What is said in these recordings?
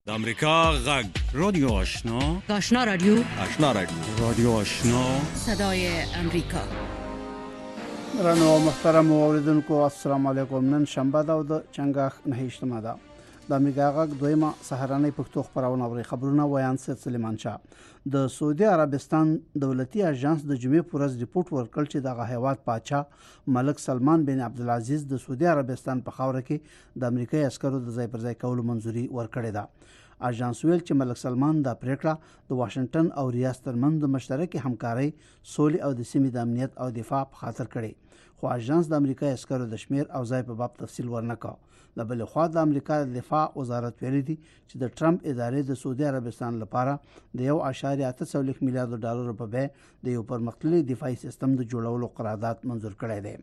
د امریکا غږ رادیو آشنا آشنا رادیو رادیو آشنا صدای امریکا. رانو محترم اوریدونکو السلام علیکم. نن شنبه ده او د چنګاښ 9 ده. د امریکا غږ دویمه سهارنۍ پښتو خبرونه اوري. خبرونه وایي سید سلیمان شاه. د سعودي عربستان دولتي اژانس د جمعې پر ورځ ریپورت ورکړ چې د هیواد پاچا ملک سلمان بن عبدالعزیز د سعودي عربستان په خاوره کې د امریکایي عسکرو د ځای پر ځای کولو منځوري ورکړې ده. اژانس ویل چې ملک سلمان د پریکړه د واشنگټن او ریاض ترمنځ د مشترکې همکارۍ، سولې او د سیمې د امنیت او دفاع په خاطر کړي. خو اژانس د امریکایي عسکرو د شمیر او ځای په باب تفصیل ورنکړ. د بل خوا د امریکا د دفاع وزارت ویلي دي چې د ټرمپ ادارې د سعودي عربستان لپاره د 1.8 میلیارډ ډالر په بیه د یو پرمختللي دفاعي سیستم د جوړولو قرارداد منظور کړی دی.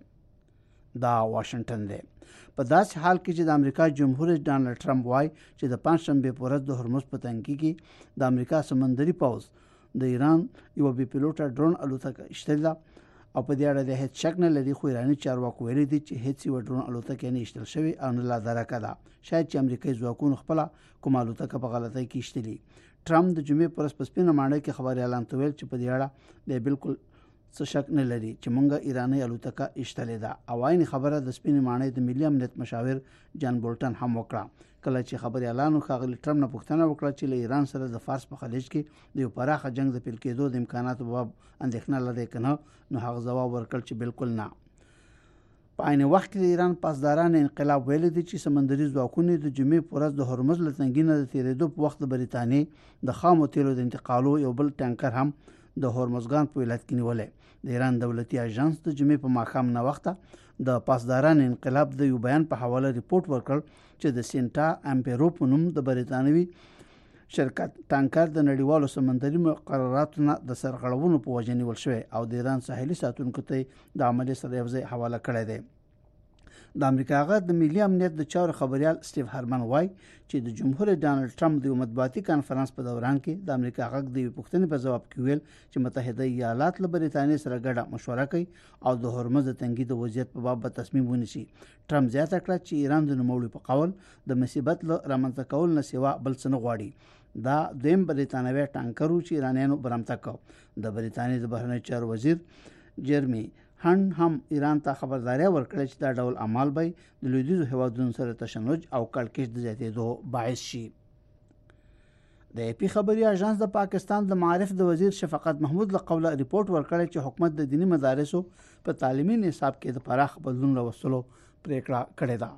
دا واشنگټن دی. په داسې حال کې چې د امریکا جمهور رئیس ډانلډ ټرمپ وایي چې د پنځشنبه په ورځ د هرمز په تنګي کې د امریکا سمندري پوځ د ایران یو بي پيلوټه ډرون الوتکه اشتله او په دې اړه د هیڅ شک نه لري. خو ایراني چارواکو ویلي دي چې هیڅ یو ډرون الوتکه نه اشتل شوی او نه لا درکه ده. شاید چې امریکایي ځواکونو خپل کوم الوتکه په غلطۍ کې اشتلي. ټرمپ د جمعې پر ورځ په سپینه ماڼۍ کې خبري اعلان ویل چې په دې اړه د بالکل څه شک نه لري چې مونږه ایراني الوتکه اشتلې ده. او عین خبره د سپینې ماڼۍ د ملي امنیت مشاور جان بولټن هم وکړه. کله چې خبري اعلان وکړ ټرمپ نه پوښتنه وکړه چې له ایران سره د فارس په خلیج کې د یو پراخه جنگ د پیل کېدو د امکاناتو په باب اندېښنه لري کنه، نو هغه ځواب ورکړ چې بالکل نه. په عین وخت کې د ایران پاسداران انقلاب ویل دي چې سمندري ځواکونه د جمعې پر ورځ د هرمز له تنګي نه د تیرېدو په وخت د بریتانیې د خامو تیلو د انتقالو یو بل ټانکر هم د هرمزګان په ولایت کې نیولې. د ایران دولتي اژانس د جمعې په ماښام نه وخته د پاسداران انقلاب د یو بیان په حواله ریپورت ورکړ چې د سینټا امپیرو په نوم د بریتانوي شرکت ټانکر د نړیوالو سمندري مقرراتو نه د سرغړونو په وجه نیول شوی او د ایران ساحلي ساتونکو ته د عملي سره یوځای حواله کړی دی. د امریکا غږ د ملي امنیت د چارو خبريال سټیو هرمن وایي چې د جمهور رئیس ډانلډ ټرمپ د مطبوعاتي کانفرنس په دوران کې د امریکا غږ د پوښتنې په جواب کې ویل چې متحده ایالات له بریتانیې سره ګډه مشوره کوي او د هرمز د تنګي د وضعیت په باب تصمیم ونیسي. ټرمپ زیاته کړه چې ایران د نوموړي په قول د مصیبت له رامنځته کول نه سوا بل څه نه غواړي. دا دویم بریتانوي ټانکر چې ایرانیانو برمته کړ. د بریتانیې د بهرنیو چارو وزیر جرمی هن هم ایران ته خبرداري ورکړه چې دا ډول اعمال به د لویدیځو هیوادونو سره تشنج او کړکېچ د زیاتېدو باعث شي. د اپی خبري اژانس د پاکستان د معارف د وزیر شفقت محمود له قوله ریپورت ورکړی چې حکومت د دینی مدارسو په تعلیمي نصاب کې د پراخ بدلون راوستلو پریکړه کړې ده.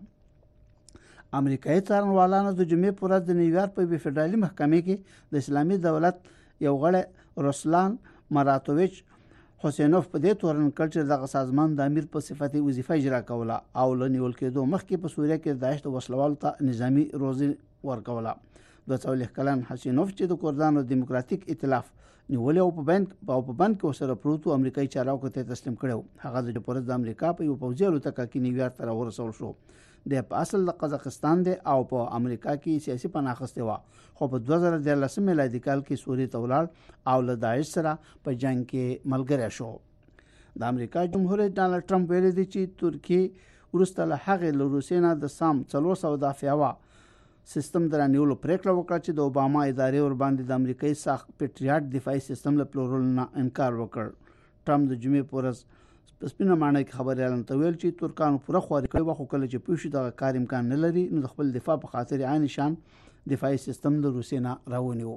امریکایي څارنوالانو د جمعې پر ورځ د نیویارک په فدرالي محکمې کې د اسلامي دولت یو غړی رسلان مراتویچ حسینوف په دې تورن کړ چې دغه سازمان د امیر په صفت وظیفه اجرا کوله او لنیول کېدو مخکې په سوریه کې داعش د وسلوالو ته نظامی روزي ورکوله. 42 کلن حسینوف چې د کردانو دیموکراتیک ائتلاف نیولې او په بند کې وسره پروتو امریکایي چارواکو ته تسلیم کړو. هغه د پرز د امریکا په یو پوځي الوتکه کې نیویارک ته ورسول شو. د په اصل د قزاقستان دی او په امریکا کې سیاسي پناه اخیسته و، خو په 2013 میلادي کال کې سوریه ته ولاړ او له داعش سره په جنگ کې ملګری شو. د امریکا جمهور رئیس ډانلډ ټرمپ ویلي دی چې ترکیه ورسته له هغه له روسیې نه د سام 400 دافعوا سیستم درانیولو پریکړه وکړه چې د اوباما ادارې ور باندې د امریکایي ساخت پیټریاټ دفاعي سیستم له پلورل نه انکار وکړ. ټرمپ د جمعې پر ورځ په سپینه ماڼۍ کې خبري اعلان ویل چې ترکانو پوره خواري کوي، خو کله چې پوښي دا کار امکان نه لري نو د خپل دفاع په خاطر عین شان دفاعي سیستم د روسیې نه راونیو.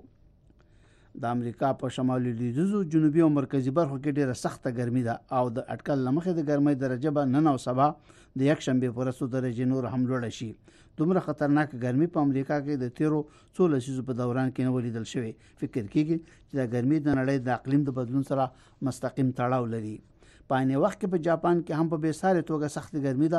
د امریکا په شمالي لویدیځو، جنوبي او مرکزي برخو کې ډیره سخته ګرمي ده او د اټکل لمخې د ګرمۍ درجه به نن او سبا د یک شنبه پر 100 درجې نور هم لوړ شي. دومره خطرناک ګرمي په امریکا کې د تیرو 16 لسیزو په دوران کې نه ولیدل شوی. فکر کیږي چې دا ګرمي د نړۍ د اقلیم د بدلون سره مستقیم تړاو لري. په عین وخت کې په جاپان کې هم په بیساره توګه سخته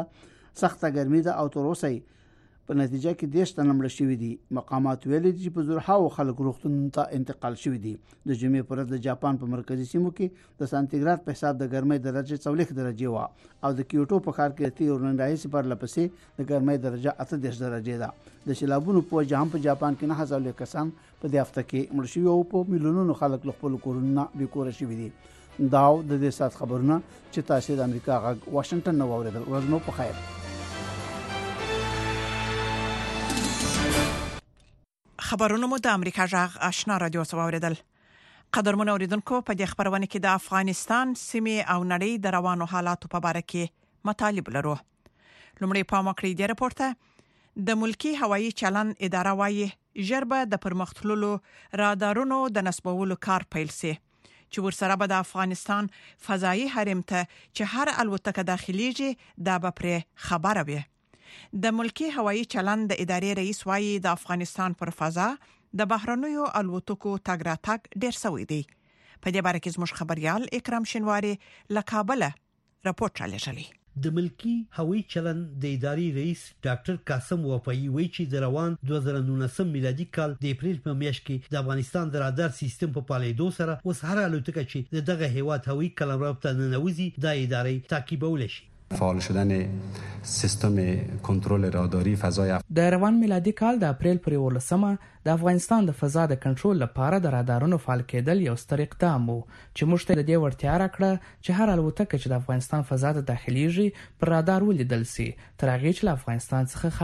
ګرمي ده او تر اوسه په نتیجه کې 10 تنه مړ شوي دي. مقامات ویلي دي چې په زرهاو خلک روغتون ته انتقال شوي دي. د جمعې پر ورځ د جاپان په مرکزي سیمو کې د سانتیګراد په حساب د ګرمۍ درجه 40 درجه و او د کیوټو په ښار کې تیر نندای سي پر لپسې د ګرمۍ درجه 38 درجه ده. د شلابونو په وجه هم په جاپان کې 9000 کسان په دې هفته کې مړ شوي او په میلیونونو خلک له خپل کورونو بې کوره شوي دي. داو د دې سات خبرونه چې تاسو د امریکا غږ واشنگټن نو اوریدل. ورځ مو په خیر. خبرونه مو د امریکا جغ آشنا رادیو سواوریدل. قدرمن اوریدونکو په دې خبرونه کې د افغانستان سیمه او نړۍ د روانو حالاتو په اړه کې مطالب لرو. لومړی په مکرې دی راپورته د ملکی هوایی چلن اداره وايي ژربه د پرمختللو رادارونو د نصبولو کار پیل سي چې ورسره به د افغانستان فضایي حرم ته چې هر الوتکه داخليږي دا به پر خبره وي. د ملکی هوایی چلن د ادارې رئیس وايي د افغانستان پر فضا د بهرنیو الوتکو تګ راتګ ډیر سوی دی. په دې باره کې زموږ خبريال اکرام شینواری له کابل راپورټ رالیږلی. د ملکی هوایی چلن د ادارې رئیس ډاکټر قاسم وفایی وایي چې د روان 2019 میلادي کال د اپریل په میاشت کې د افغانستان د رادار سیستم په پالیدو سره اوس هر الوتکه چې دغه هیواد هوایی قلمرو ته ننوځي د ادارې تعقیبول شي. فعال شدن سیستم کنترل راداری فضای د روان میلادي کال د اپریل پر 18 د افغانستان د فضا د کنټرول لپاره د رادارونو فعال کېدل یو ستر اقدام وو چې موږ ته د دې وړتیا راکړه چې هر الوتکه چې د افغانستان فضا ته داخليږي پر رادار ولیدل سي تر هغه چې له افغانستان څخه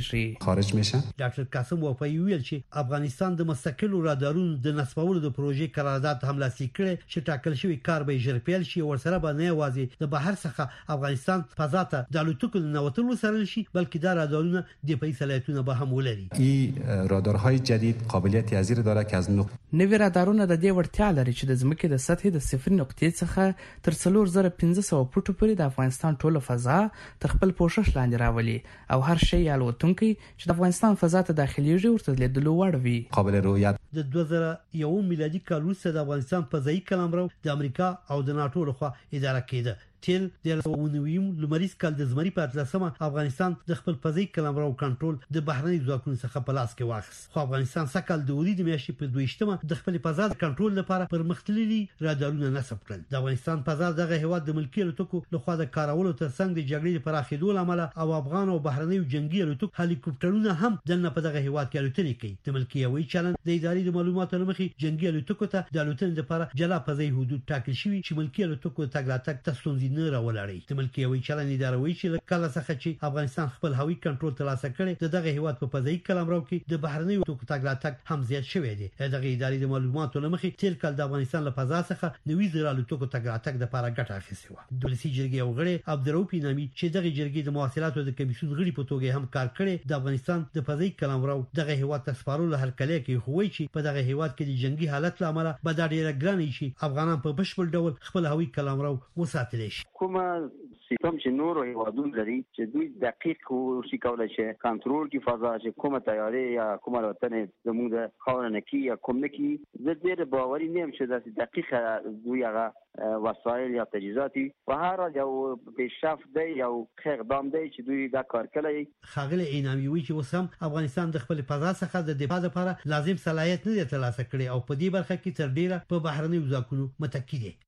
خارج میشه. ډاکټر قاسم وفایی ویل چې افغانستان د مستقلو رادارونو د نصبولو د پروژې قرارداد هم لاسلیک کړي چې ټاکل شوی کار به ژر پیل شي ورسره به نه یوازې د بهر څخه افغانستان فضا ته د الوتکو نوتلو سره شي بلکې دا رادارونه د پیسلیتونه به هم ولري. این رادارهای جدید قابلیت یزیر داره که از نوې رادارونه د دې وړتیا لري چې د ځمکې د سطحې د 0 نقطې څخه تر 4500 فوټو پورې د افغانستان ټوله فضا تر خپل پوښښ لاندې راولي او هر شی الوتونکي چې د افغانستان فضا ته داخليږي ورته لیدلو وړ وي. قابل رؤیت د 2001 میلادي کال وروسته د افغانستان فضایي قلمرو د امریکا او د ناتو لخوا اداره کېده. تل د 2009 لمریز کال د زمري په 13 افغانستان د خپل فضایي قلمرو کنټرول د بهرني ځواکونو څخه په لاس کې واخیست. خو افغانستان سکهال د ورید میاشتې په 22 د خپل فضا کنټرول لپاره پرمختللي رادارونه نصب کړل. د افغانستان فضا دغه هیواد د ملکی الوتکو لخوا د کارولو ترڅنګ د جګړې لپاره خېدول عمل او افغان او بهرني جنگي الوتکو هلیکوپټرونه هم دنه په دغه هیواد کې الوتنې کوي. د ملکی هوایی چلن د ادارې د معلوماتو لمخې جنگي الوتکو ته د الوتنې لپاره جلا فضایي حدود ټاکل شوی چې ملکی الوتکو تګ راتګ تاسو نه راولړي. د ملکی هوایی چلن اداره وایي چې کله څخه چې افغانستان خپل هوایی کنټرول ترلاسه کړي دغه هیواد په فضایي قلمرو کې د بهرني الوتکو تګ راتګ هم زیات شوی دی. دغه ادارې د معلوماتو لمخې تیر کال د افغانستان له فضا څخه 90,000 الوتکو تګ راتګ لپاره ګټه اخیستې و. د ولسی جرګې او غړي عبدالرؤف نامي چې دغه جرګې د مواصلاتو د کمیسیون غړي په توګه هم کار کړي د افغانستان د فضایي قلمرو دغه هیواد ته سپارلو هرکلی کې خوي چې په دغه هیواد کې د جنگي حالت لامل به دا ډیره ګرانه شي افغانان په بشپړ ډول خپل هوایي قلمرو وساتل شي. کومه سیستم چې نور هیوادونه لري چې دوی دقیق ورشي کولای شي کنټرول کی فضا چې کومه تیارې یا کومه الوتنه زموږ د خاورنه کې یا کوم نه کې زه ډېر باوري نیم چې د دقیق دوی هغه وسایل یا تجهیزات په هر یو پیشرفت دی یو اقدام دی چې دوی دا کار کوي. خاغله اینامی وی چې وسم افغانستان د خپل فضا څخه د دفاع لپاره لازم صلاحیت نه ترلاسه کړي او په دې برخه کې تر ډیره په بهرني ځواکونو متکی دي.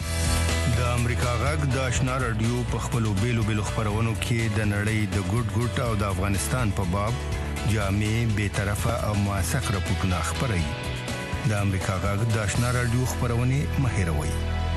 د امریکا غږ د آشنا رادیو په خپلو بیلو خبرونو کې د نړۍ د ګډ او د افغانستان په باب جامع به طرفه او موثق راپورټونه خبري. د امریکا غږ د آشنا رادیو خبرونه مهیروي.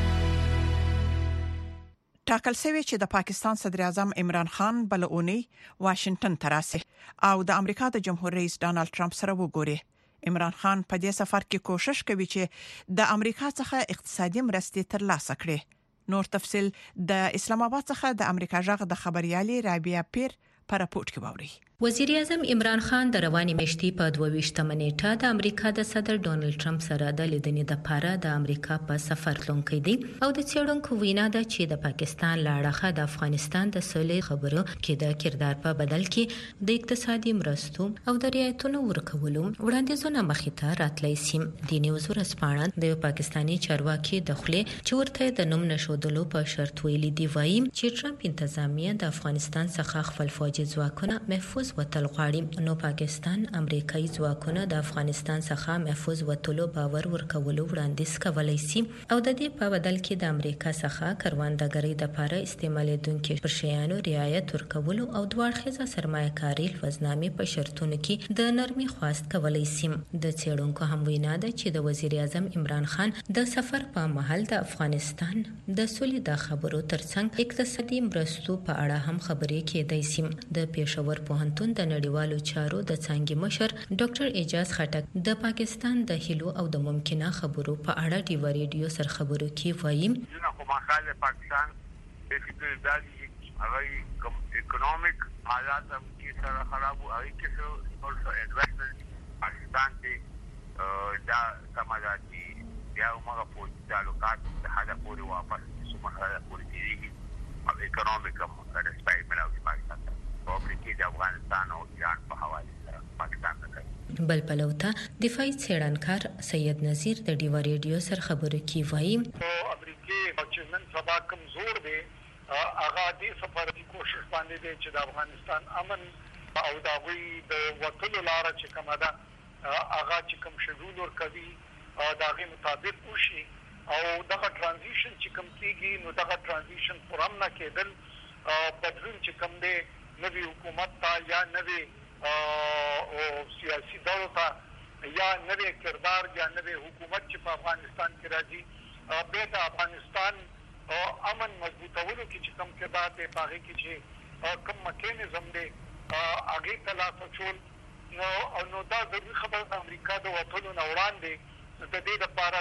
ټاکل شوی چې د پاکستان صدر اعظم عمران خان بل اونۍ واشنگټن ته راسي او د امریکا د جمهور رئیس ډانلډ ټرمپ سره وګوري. عمران خان په دې سفر کې کوشش کوي چې د امریکا څخه اقتصادي مرستې ترلاسه کړي. نور تفصيل د اسلام آباد څخه د امریکا جغ د خبريالي رابعه پیر په راپورټ کې ووري. وزیر اعظم عمران خان د رواني میاشتې په 22 نیټه د امریکا د صدر ډونلډ ټرمپ سره د لیدنې د پاره د امریکا په سفر تلونکی دی او د څېړونکو وینا ده چې د پاکستان لاړه د افغانستان د سولې خبرو کې د کردار په بدل کې د اقتصادي مرستو او د رعایتونو ورکولو وړاندیزونه مخې ته راتلی سي. د نیوز ورسپانه د پاکستاني چارواکي د خلې چې ورته د نوم نشودلو په شرط ویلي دی وايي چې ټرمپ انتظامیه د افغانستان څخه خپل فوجي ځواکونه محفوظ وتل غواړي. نو پاکستان امریکایي ځواکونه د افغانستان څخه محفوظ وتلو باور ورکولو وړاندیز کولای شي او د دې په بدل کې د امریکا څخه کروندګرۍ د لپاره استعمالېدونکو پر شیانو رعایت ورکولو او دوړخیزه سرمایه‌کاري لوزنامې په شرطونو کې د نرمي خواست کولای شي. د څېړونکو هم وینا ده چې د وزیر اعظم عمران خان د سفر په مهال د افغانستان د سولې د خبرو ترڅنګ اقتصادي مرستو په اړه هم خبرې کېدای شي. د پېښور پوهنتون پوهنتون د نړیوالو چارو د څانګې مشر ډاکټر اعجاز خټک د پاکستان د هیلو او د ممکنه خبرو په اړه ډیوا ریډیو سره خبرو کې وایي چې مخاله پاکستان د فکر هغه کوم اکونومیک حالات هم کې سره خراب او هغه کې also investment پاکستان کې دا سماجاتي یا موږ په تعلقات د حدا پورې واپس سمره پورې دي او اکونومیک رسپایټ ملاوي پاکستان او کې د افغانستان او ایران په حواله سره پاکستان ته بل پلوتا دفاعي څېړنکار سید نذیر د ډیوا ریډیو سره خبرو کې وایي امریکای چې نن سبا کمزور دي هغه دې سفارتي کوشش باندې دي چې د افغانستان امن او دا وی د وټلو لار چې کومه ده هغه چې کوم شډول ور کوي دا غي مطابق وشي او دغه ترانزیشن چې کوم کیږي نو دغه ترانزیشن پرم نه کېدل بدلون چې کوم دی نوی حکومت ته یا نوی سیاسي دور ته یا نوی کردار یا نوی حکومت چې په افغانستان کې راځي به د افغانستان امن مضبوطولو کې چې کوم کردار دی هغه کې چې کوم میکانیزم دی هغه تلاسه چول نو دا ضروري خبره امریکا د وټلو نه وړاندې د دې لپاره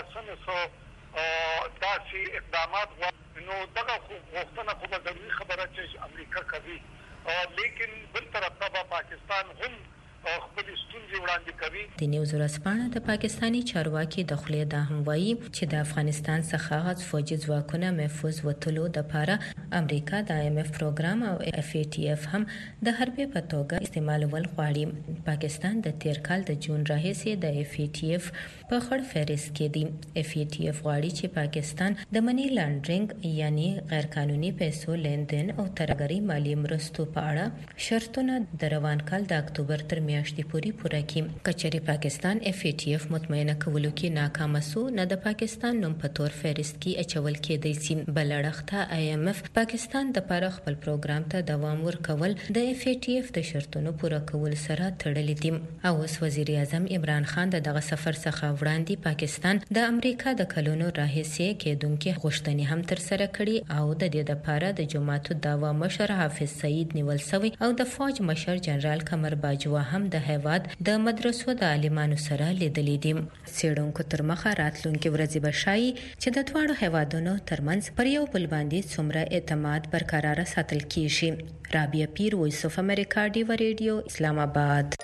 سمسو داسې اقدامات نو دغه غوښتنه خو به ضروري خبره چې امریکا کوي لیکن بل طرف ته پاکستان هم خپل ستونزې وړاندې کوي. د نیوز ورځپاڼه د پاکستانی چارواکي د خلې د هموایي چې د افغانستان څخه غاز فوجي ځواکونه محفوظ وټلو د لپاره امریکا د IMF پروګرام او FATF هم د حربې په توګه استعمالول غواړي. پاکستان د تیر کال د جون راهیسې د FATF په خړ فهرست کې دی. FATF غواړي چې پاکستان د منی لانډرینګ یعنی غیر قانوني پیسو لیندین او ترګری مالی مرستو په اړه شرطونه د روان کال د اکتوبر تر میاشتې پورې پوره کړي. کچري پاکستان FATF مطمئنه کولو کې ناکام سو نه د پاکستان نوم په تور فهرست کې اچول کېدی سي. بل اړخته IMF پاکستان د لپاره خپل پروګرام ته دوام ورکول د FATF د شرطونو پوره کول سره تړلي دي. او اوس وزیر اعظم عمران خان دغه سفر څخه وړاندې پاکستان د امریکا د کلونو راهیسې کېدونکو غوښتنې هم تر سره کړي او د دې لپاره د جماعت دعوا مشر حافظ سعید نیول شوی او د فوج مشر جنرال قمر باجوا هم د هیواد د مدرسو د عالمانو سره لیدلې دي. څېړونکو تر مخه راتلونکي ورځې بشای چې د دواړو هیوادونو ترمنځ پر یو بل باندې څومره اعتماد برقرار ساتل کیږي. رابعه پیر وایس اف امریکا ډیوا ریډیو اسلام آباد.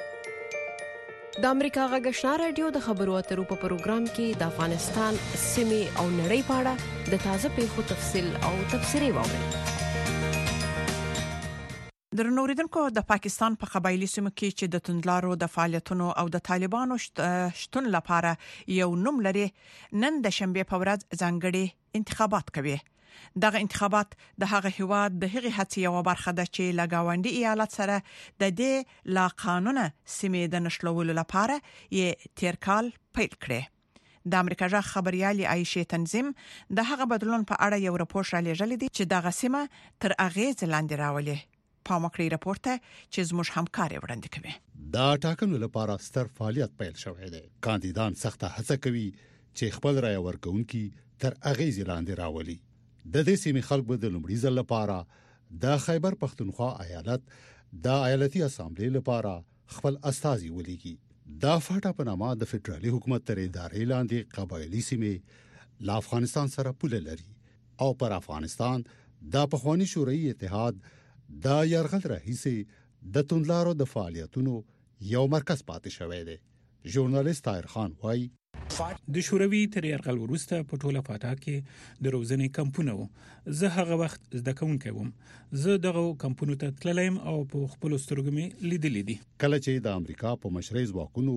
د امریکا غږ آشنا رادیو د خبرو اترو په پروګرام کې د افغانستان سیمې او نړۍ په اړه د تازه پیښو تفصیل او تبصرې واورئ. درنو اوریدونکو د پاکستان په قبایلی سیمو کې چې د توندلارو د فعالیتونو او د طالبانو شتون لپاره یو نوم لري نن د شنبه په ورځ ځانګړي انتخابات کوي. دغه انتخابات د هغه هیواد د هغې هڅې یو برخه ده چې لګاونډي ایالت سره د دې لا قانونه سیمې د نشلولو لپاره یې تیر کال پیل کړي. د امریکا ژغ خبريالي عائشه تنظیم د هغه بدلون په اړه یو راپور را لېږلی دی چې دغه سیمه تر اغیز لاندې راولي. پامکړی راپورټ چې زموږ همکار وړاندې کوي. دا ټاکنو لپاره ستر فعالیت پیل شوی دی. کاندیدان سخته هڅه کوي چې خپل رای ورکوونکي تر اغیز لاندې راولي. د دې سیمې خلک د لومړي ځل لپاره د خیبر پختونخوا ایالت د ایالتي اسامبلې لپاره خپل استازي ولېږي. دا فاټا په نامه د فدرالي حکومت تر ادارې لاندې قبایلی سیمې له افغانستان سره پوله لري او پر افغانستان د پخوانی شوروي اتحاد دا یرغل راهیسې د توندلارو د فعالیتونو یو مرکز پاتې شوی دی. ژورنالیست طاهر خان وایي د شوروي تر یرغل وروسته په ټوله فاټا کې د روزنې کمپونه وو. زه هغه وخت زده کوونکی وم. زه دغه کمپونو ته تللم او په خپل سترګو مې لیدلې دي. کله چې د امریکا په مشرۍ ځواکونو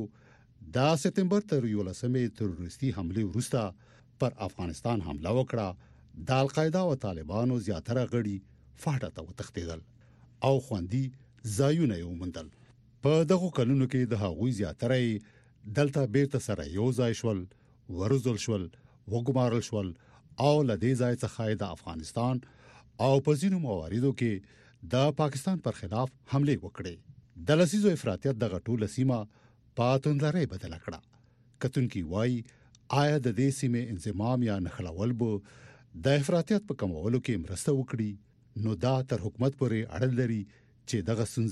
د سپتمبر تر 11 تروریستي حمله وروسته پر افغانستان حمله وکړه د القاعده او طالبانو زیاتره غړي فاټا ته وتښتیدل او خوندي ځایونه یې وموندل. په دغه کلونو کې د هغوی زیاتره دلته بیرته سره یو ځای شول، ورزل شول، وګمارل شول او لدې ځای څخه د افغانستان او په ځینو مواردو کې د پاکستان پر خلاف حمله وکړي. د لسیزو افراطیت دغه ټوله سیمه په توندلارۍ بدله کړه. کتونکي وایي آیا د دې سیمې انضمام یا نښلول به د افراطیت په کمولو کې مرسته وکړي؟ نو دا تر حکومت پورې اړه لري چې دغه ستونزه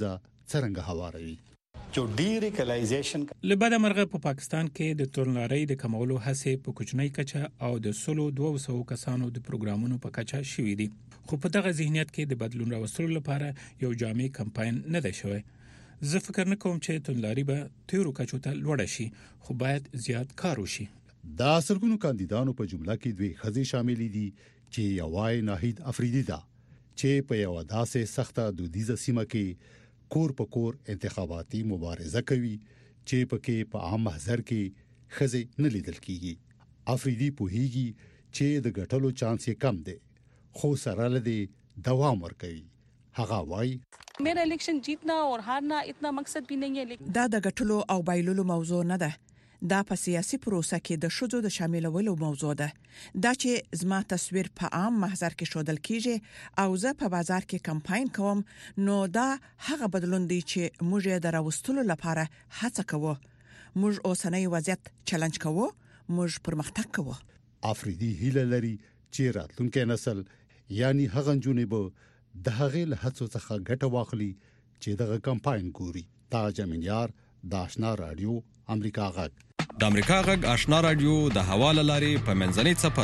څرنګه هواروي. جو ډیریکلایزیشن لبدا مرغه په پاکستان کې د تورنلارۍ د کمولو هڅې په کوچنۍ کچه او د 200 کسانو د پروګرامونو په کچه شوې دي، خو په دغه ذهنیت کې د بدلون راوستلو لپاره یو جامع کمپاین نه دی شوی. زه فکر نه کوم چې تورنلارۍ به تیرو کچو ته لوړ شي، خو باید زیات کار وشي. دا سرګونو کاندیدانو په جمله کې دوی خزي شامل دي چې یوای ناهید افریدي ده چې په یو داسې سخته دودیزه سیمه کې کور په کور انتخاباتي مبارزه کوي چې پکې په عام محضر کې خزي نه لیدل کیږي. افریدي پوهیږي چې د ګټلو چانس یې کم دی، خو سره لدی دوام ورکوي. هغه وایي میرا الیکشن جیتنا اور ہارنا اتنا مقصد بھی نہیں ہے. دا د ګټلو او بایللو موضوع نه ده، دا په سیاسي پروسه کې د شذو د شاملولو موضوع ده. دا چې زما تصویر په عام محضر کې شودل کیږي او زه په بازار کې کمپاین کوم، نو دا هغه بدلون دی چې موږ یې دراوستلو لپاره هڅه کوو. موږ اوسنۍ وضعیت چیلنج کوو، موږ پرمختګ کوو. افریدي هیله لري چې راتلونکي نسل یعنی هغه جنونی به د هغه له هڅو څخه ګټه واخلي چې دغه کمپاین ګوري. تاج امینیار، د آشنا رادیو، امریکا غږ. د امریکا غږ آشنا رادیو د حواله لاري په منځنۍ صفه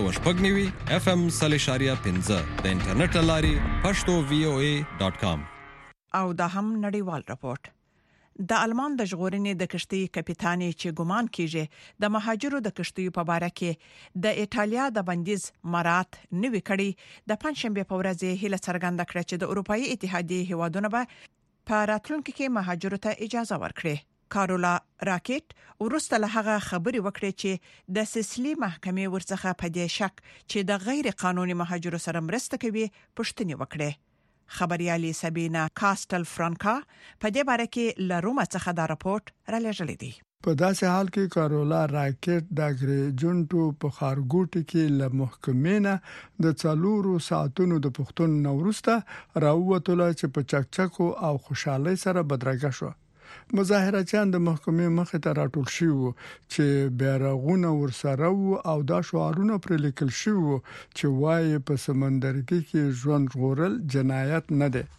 12.9 FM 3.15 د انټرنیټ لاري pashto.voa.com. او دا هم نړیوال راپورټ. د آلمان د ژغورنې د کشتۍ کپټان چې ګمان کیږي د مهاجرو د کشتۍ په اړه کې د ایتالیا د بندیز مرات نوې کړي د پنځشنبه په ورځ هله څرګنده کړه چې د اروپאי اتحادیه هیوادونه به په راتلونکي کې مهاجرو ته اجازه ورکړي. کارولا راکټ ورسته له هغه خبري وکړي چې د سیسلی محکمې ورڅخه په دې شک چې د غیر قانوني مهاجرو سره مرسته کوي پښتني وکړي. خبريالي سابینا کاستل فرانکا په دې باره کې له روما څخه دا راپورټ را لېږلی دی. په داسې حال کې کارولا راکټ د اګریجنټو په خارګوټ کې له محکمې نه د 4 ساعتونو د پښتون نورسته راووتله چې په چکچکو او خوشحالي سره بدرګه شو. مظاهرچیان د محکمې مخې ته راټول شوي چې بیرغونه ورسره او دا شعارونه پر لیکل شوي چې وايي په سمندرګي کې ژوند ژغورل جنایت نه دی.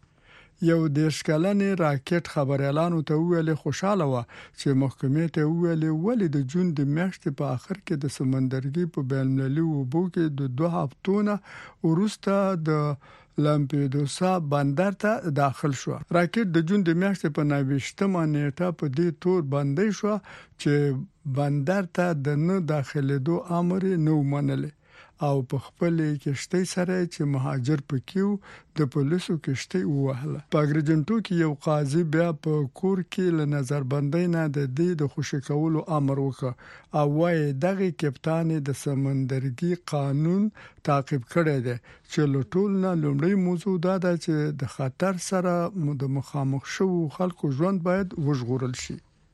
یو دیشکلنې راکټ خبريالانو ته ویل خوشاله و چې محکمې ته ویل ولې د جون د میاشتې په اخر کې د سمندرګي په بینالمللي وبو کې د 2 هفتونه وروسته د لامپیدوسا بندر ته داخل شو. راکټ د جون د میاشتې په 29مه نیټه په دې تور باندې شو چې بندر ته د نه داخليدو امر نه ومنل او په خپل کشتۍ سره چې مهاجر پکیو د پولیسو کشتۍ وهله. په اګریجنټو کې یو قاضي بیا په کور کې له نظربندۍ نه د دې د خوشی کولو امر وکړ او وايي دغه کپټان د سمندرګي قانون تعقیب کړی دی چې له ټول نه لومړی موضوع دا ده چې د خطر سره د مخامخ شو خلکو ژوند باید وژغورل شي.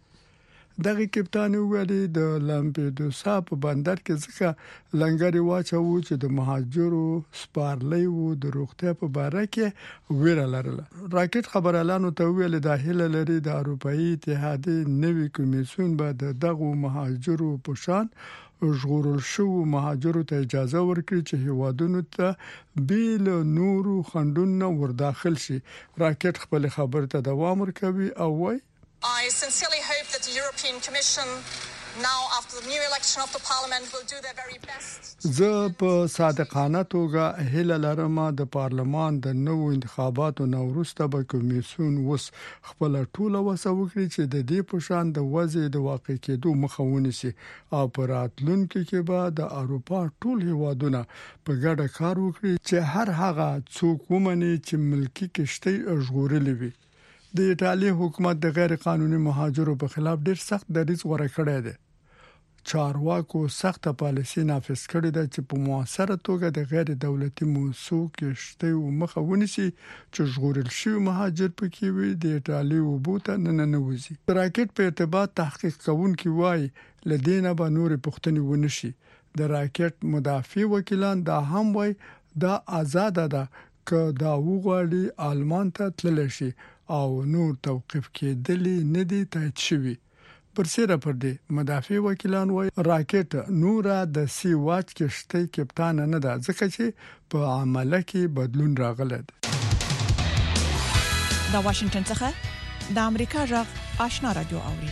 دغه کپټان ویلي د لامپیدوسا په بندر کې ځکه لنګري واچو چې د مهاجرو سپارلې وو د روغتیا په اړه کې ویره لرله. راکټ خبريالانو ته ویل د هیله لري د اروپאי اتحادیه نوي کمیسیون به دغه مهاجرو په شان ژغورل شو مهاجرو ته اجازه ورکړي چې هیوادونو ته بیل نورو خندونه ورداخل شي. راکټ خپل خبر ته دوام ورکوي او وايي I sincerely hope that the European Commission now after the new election of the parliament will do their very best. زه په صادقانه توګه هیله لرم د پارلمان د نوو انتخاباتو نو وروسته به کمیسیون وس خپل ټوله وسه وکړي چې د دې په شان د وضع د واقع کېدو مخه ونیسي او په راتلونکي کې به د اروپا ټول هیوادونه په ګډه کار وکړي چې هر هغه څوک ومني چې ملکی کشتۍ ژغورلې وي. د ایتالیا حکومت د غیر قانوني مهاجرو په خلاف ډېر سخت دریځ غوړه کړی دی. چارواکو سخت پالیسي نافذ کړې ده چې په موثره توګه د غیر دولتي موسسو کشتۍ مخه ونیسي چې ژغورل شوی مهاجر پکې وي د ایتالیا وبوته نه نوځي. راکټ په ارتباط تحقیق کوونکي وایي لدینه به نور پښتني ونشي. د راکټ مدافع وکیلان دا هم وایي دا آزاد ده که دا وغواړي آلمان ته تللی شي او نور توقيف کېدلې نه دي تایید شوی. پر سیره پر دې مدافع وکیلان وایي راکټ نورا د سی واچ کشتۍ کپټان نه ده ځکه چې په عمله کې بدلون راغلی دی. دا واشنگټن څخه د امریکا غږ آشنا رادیو اوري.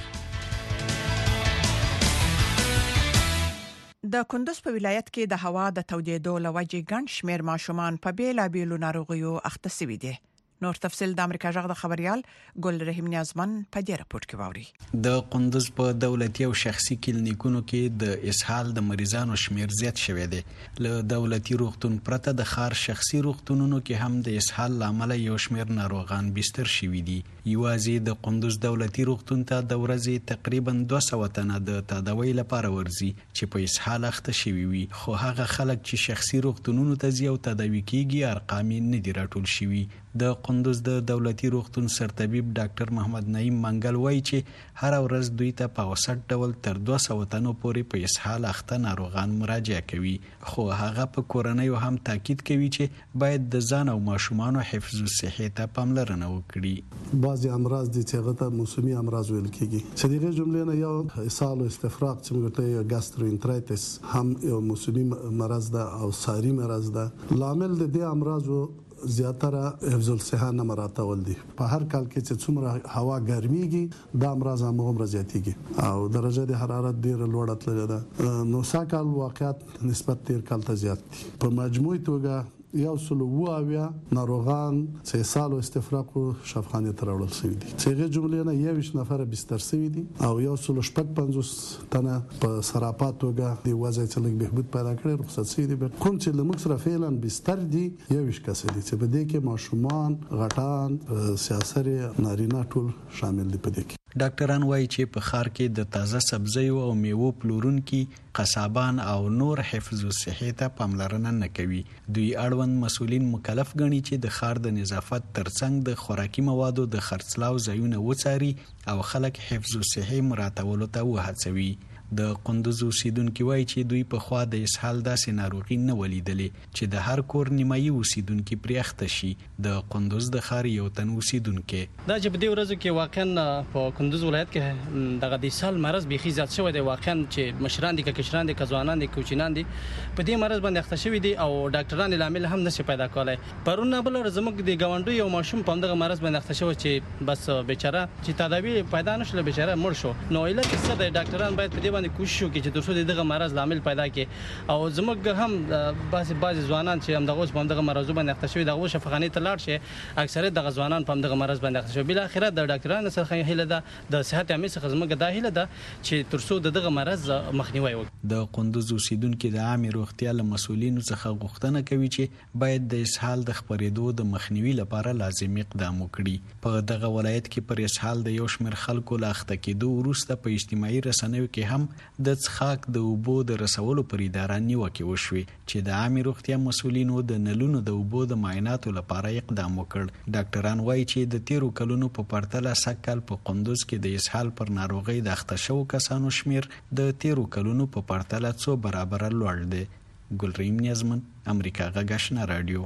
د کندوز په ولایت کې د هوا د تودېدو لوجې ګڼ شمېر ماشومان په بیلابېلو ناروغیو اخته شوي دي. نور تفصيل د امریکا غږ د خبريال ګل رحیم نیازمن په دې راپورټ کې واوري. د قندوز په دولتي او شخصي کلینیکونو کې د اسهال د مریضانو شمیر زیات شوی دی. له دولتي روغتون پرته د ښار شخصي روغتونونو کې هم د اسهال لامل یو شمیر ناروغان بستر شوي دي. یوازې د قندوز دولتي روغتون ته د ورځې تقریبا 200 تنه د تداوی لپاره ورځي چې په اسهال اخته شوي وي، خو هغه خلک چې شخصي روغتونونو ته ځي او تداوی کیږي ارقام نه دي راټول شوي. د قندوز د دولتي روغتون سرطبيب ډاکټر محمد نعیم منګل وایي چې هر ورځ دوی ته په اوسط ډول تر 200 تنو پورې په اسهال اخته ناروغان مراجعه کوي، خو هغه په کورنۍ هم تاکید کوي چې باید د ځان او ماشومان حفظ الصحه ته پاملرنه وکړي. بعضی امراض دي چې هغه ته موسمي امراض ویل کیږي. چې دغه جملې نه یو اسهال او استفراغ چې موږ ته ګاستروانترایتس هم یو موسمي مرض ده او ساري مرض ده. لامل د دې امراضو زیاتره حفظ الصحه نه مراتول دي. په هر کال کې چې څومره هوا ګرميږي دا امراض هم زیاتېږي او درجه د حرارت ډیره لوړه تللې ده. نو ساکال واقعیت نسبت تیر کال ته زیات دي. په مجموعي توګه یو سلو واویا ناروغان چې سال او استفراغ شفاخانه ته راوړل شوی دي. چې هغه جملې نه 21 نفر بستر شوی دي او یو سلو شپږ 50 تنه په سراپات توګه د وضع چې لږ بهبود پیدا کړي رخصت شوی دي. کوم چې لمک سره فعلا بستر دي 21 کس دي چې په دې کې ماشومان، غټان، سیاسري، نارینه ټول شامل دي په دې کې. ډاکټران وایي چې په ښار کې د تازه سبزیو او میوو پلورونکي، قصابان او نور حفظ الصحه ته پاملرنه نه کوي. دوی اړوند مسؤلین مکلف ګڼي چې د ښار د نظافت ترڅنګ د خوراکي موادو د خرڅلاو ځایونه وڅاري او خلک حفظ الصحه مراعاتولو ته وهڅوي. د قندوز اوسیدونکو وایي چې دوی په خوا د اسهال داسې ناروغي نه ولیدلې چې د هر کور نیمایي اوسیدونکو پریخته شي. د قندوز د ښار یو تن اوسیدونکو دا چې په دې ورځو کې واقعا په قندوز ولایت کې دغه د اسهال مرض بيخي زیات شوی دی. واقعا چې مشران دي، کشران دي، ځوانان دي، کوچنان دي په دې مرض باندې اخته شوی دي او ډاکټران لامل هم نشي پیدا کولای. پرون بل زموږ د گاونډي یو ماشوم په دغه مرض باندې اخته شوی چې بس بیچاره چې تداوی پیدا نشله، بیچاره مړ شو. نو علت څه دی؟ ډاکټران باید په دې باندې کوشش وکړي چې ترڅو دغه مرض لامل پیدا کړي او زموږ هم بعضي ځوانان چې هم دغه مرض باندې اخته شوی دغه شفاخانه ته لاړ شي. اکثره دغه ځوانان په دغه مرض باندې اخته شوی. بل اخر د ډاکټرانو سره هیله ده، د صحت عامه څخه زموږ د هیله ده چې ترڅو دغه مرض مخنیوي وکړي. د قندوز اوسیدونکو د عامه روغتیا له مسؤلینو څخه غوښتنه کوي چې باید د اسهال د خپرېدو د مخنیوي لپاره لازم اقدام وکړي. په دغه ولایت کې پر اسهال د یو شمېر خلکو لا اخته کېدو وروسته په اجتماعي رسنیو کې هم د څښاک د اوبو د رسولو پر اداره نیوکه وشوې چې د عامه روغتیا مسؤلینو د نلونو د اوبو د معایناتو لپاره اقدام وکړ. ډاکټران وایي چې د تیرو کلونو په پرتله سږکال په قندوز کې د اسهال پر ناروغۍ د اخته شوو کسانو شمیر د تیرو کلونو په پرتله 2 برابر لوړ دی. ګلریم نیازمن، امریکا غږ آشنا رادیو.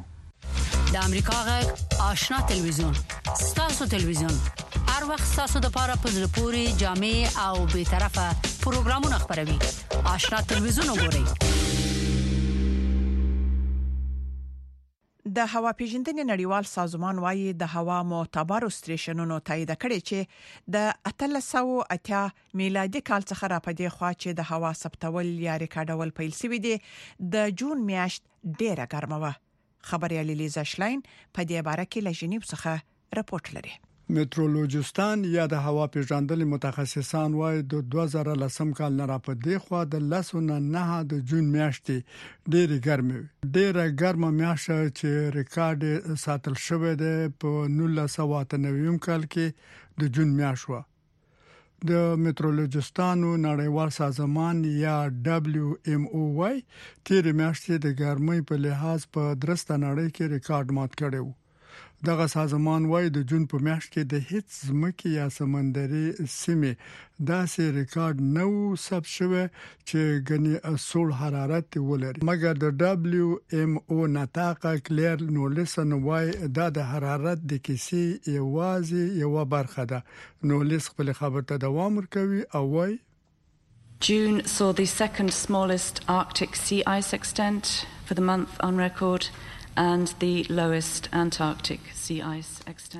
د امریکا غږ آشنا تلویزیون، ستاسو تلویزیون هر وخت ستاسو د لپاره په زړه پورې جامع او به طرفه پروګرامونه خبروي. آشنا تلویزیون وګورئ. د هوا پیژندنې نړیوال سازمان وايي د هوا معتبر سټیشنونو تایید کړي چې د 1380 میلادي کال څخه را پدې خوا چې د هوا ثبتول یا ریکارډول پیل شوی دی د جون میاشت ډیره ګرمه و. خبريال لیزا شلاین په دې باره کې له جنیو څخه راپورټ لري. مترولوژستان یا د هوا پیژندل متخصصان وايي د 2010 کال نه را پدې خوا د 9 د جون میاشتې ډېره ګرمه میاشت چې ریکارډ ساتل شوې ده په 1998 کال کې د جون میاشت و. د مترولوژستانو نړیوال سازمان یا WMO تیر میاشتې د ګرمۍ په لحاظ په درسته نړۍ کې ریکارډ مات کړی و. دغه سازمان وايي د جون په میاشت کې د هیڅ ځمکې یا سمندري سیمې داسې ریکارډ نو ثبت شوی چې غني اصول حرارت ولري. مګر د WMO نتاقه کلیر نولسن وايي دا د حرارت د کیسې یوازې یو برخه ده. نولس خپل خبر ته دوام ورکوي او وايي June saw the second smallest Arctic sea ice extent for the month on record and the lowest Antarctic sea ice extent.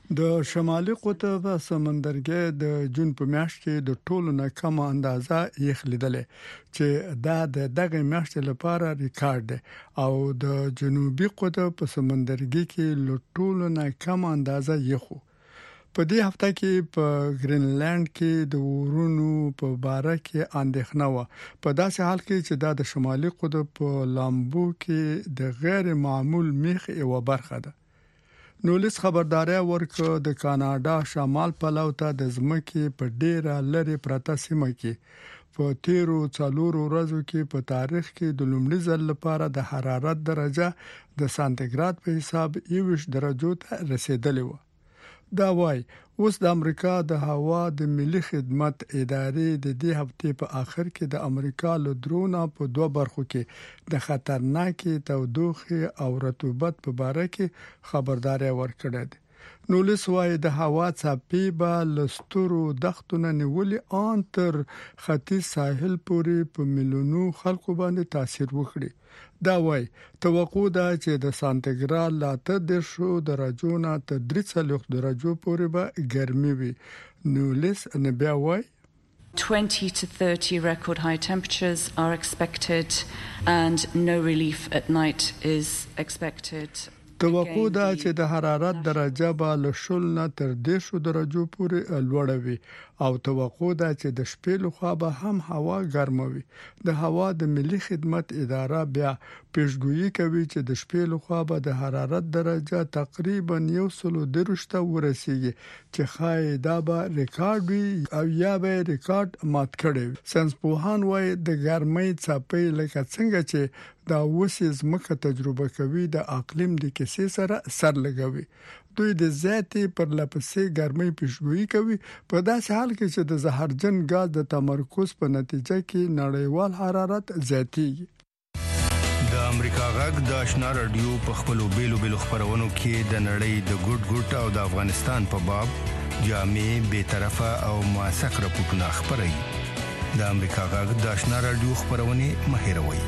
د شمالي قطب سمندرګي د جون په میاشت کې د ټولو نه کم اندازه یخ لیدلې چې دا د دغه میاشت لپاره ریکارډ دی او د جنوبي قطب په سمندرګي کې له ټولو نه کم اندازه یخو په دې هفته کې په ګرینلند کې د ورونو په باره کې اندېښنه و په داسې حال کې چې دا د شمالي قطب په لامبو کې د غیر معمول میخ یو برخه ده نو لیس خبرداري ورکړه د کاناډا شمال پلو ته د ځمکې په ډیره لری پرته سیمه کې په تیرو څلورو ورځو کې په تاریخ کې د لومړي ځل لپاره د حرارت درجه د سانتیګراد په حساب 21 درجو ته رسیدلې و دا وای اوس د امریکا د هوا د ملي خدمت ادارې د دې هفتې په آخر کې د امریکا له درونه په دوه برخو کې د خطرناکي تودوخه او رطوبت په اړه کې خبرداري ورکړه ده نو لسوای د هوا څپې به لسترو دښتونه نیولې ان تر ختیځ ساحل پورې په میلیونو خلکو باندې تاثیر وکړي دا وای توقع ده چې د سانتیګراد لا 13 درجو نه تر 30 درجو پورې به ګرمي وي نو لس نه بیا وای 20 to 30 record high temperatures are expected and no relief at night is expected. توقع ده چې د حرارت درجه به له 0 نه تر 10 درجو پورې لوړه وي او توقع ده چې د شپې لخوا به هم هوا ګرمه وي د هوا د ملي خدمت اداره بیا پیشګویي کوي چې د شپې لخوا به د حرارت درجه تقریبا 130 ورسیږي چې خای دا به ریکارډ وي او یا به ریکارډ مات کړي ساينس پوهان وايي د ګرمۍ څپې لکه څنګه چې دا وسیز مکه تجربه کوي د اقلیم د کیسې سره سر لګوي دوی د ذاتي پر لپسې ګرمۍ پیشګویي کوي په داسې حال کې چې د زهرجن غاز د تمرکز په نتیجه کې نړیوال حرارت زیاتیږي د امریکا غږ د آشنا رادیو په خپلو بیلو خبرونو کې د نړۍ د ګډ او د افغانستان په باب جامع به طرفه او موثق راپورټونه خبري د امریکا غږ د آشنا رادیو خبرونه مهیروي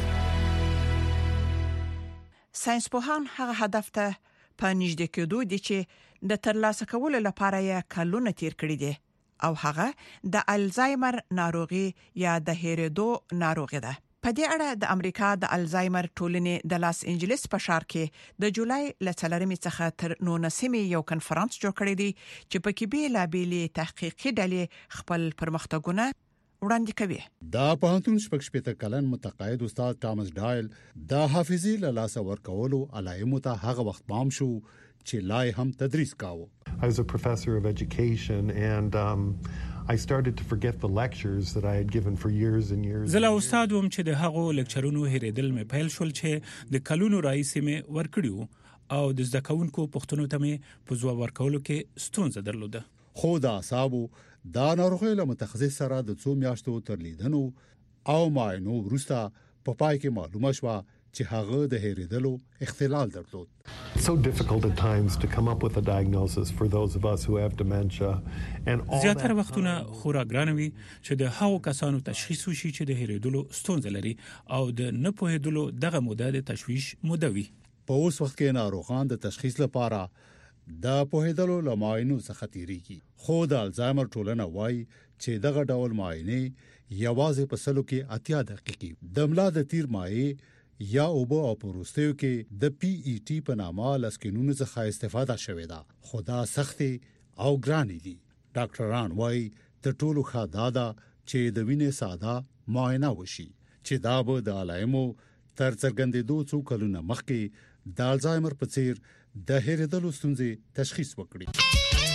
ساينس پوهان هغه هدف ته په نږدې کېدو دي چې د ترلاسه کولو لپاره یې کلونه تیر کړی دي او هغه د الزایمر ناروغي یا د هېرېدو ناروغي ده په دې اړه د امریکا د الزایمر ټولنې د لاس انجلس په ښار کې د جولای ل 4 څخه تر 19 یو کنفرانس جوړ کړی دی چې په کې به لا بیلې تحقیقي ډلې خپل پرمختګونه وړاندې کوي دا پوهنتون شپږ کلن متقاعد استاد ټامس ډایل د حافظي له لاس ورکولو علایمو ته هغه وخت پام شو چې لای هم تدریس کاوه I was a professor of education and I started to forget the lectures that I had given for years and years. زلا استاد وم چې د هغو لیکچرونو هېرېدل مې پیل شول چې د کلونو راځي مې ورکړیو او د ځکهونکو پښتنو ته مې په ځواب ورکولو کې ستونزه درلوده خو دا صاحب دا ناروغي له متخصص سره د 2 میاشتو تر لیدنو او معاینو وروسته په پای کې معلومه شوه چې هغه د هېرېدلو اختلال درلود. So difficult at times to come up with a diagnosis for those of us who have dementia and all زیاتره وختونه خورا ګرانوي چې د هغو کسانو تشخیص وشي چې د هېرېدلو ستونزه لري او د نه پوهېدلو دغه موده د تشویش موده وي. په اوس وخت کې ناروغان د تشخیص لپاره د پوهېدلو لماینو څخه تیریږي خو د الزایمر ټولنه وایي چې دغه ډول معاینه یوازې په سلو کې 80 دقیقې د ملا د تیر مایع یا اوبو او پروستیو کې د پی ای ټی په نامه لسکینونو څخه استفاده شوې ده خدا سختي او ګرانې دي ډاکټران وایي ته ټولو خدادا چې د وینې ساده معاینه وشي چې دا به د علایمو تر څرګندېدو څو کلونه مخکې د الزایمر په څیر د هېرېدلو ستونزې تشخیص وکړي.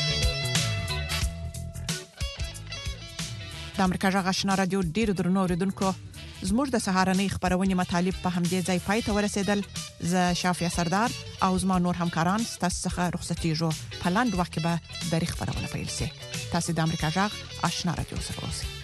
د امریکا غږ آشنا رادیو ډیرو درنو اوریدونکو زموږ د سهارنۍ خبرونه مطالب په همدې ځای پای ته ورسېدل. زه شافیا سردار او زما نور همکاران ستاسو څخه رخصتېږو. په لاندې وخت کې به د خبرونه پیل شي. تاسو د امریکا غږ آشنا رادیو سره اوسئ.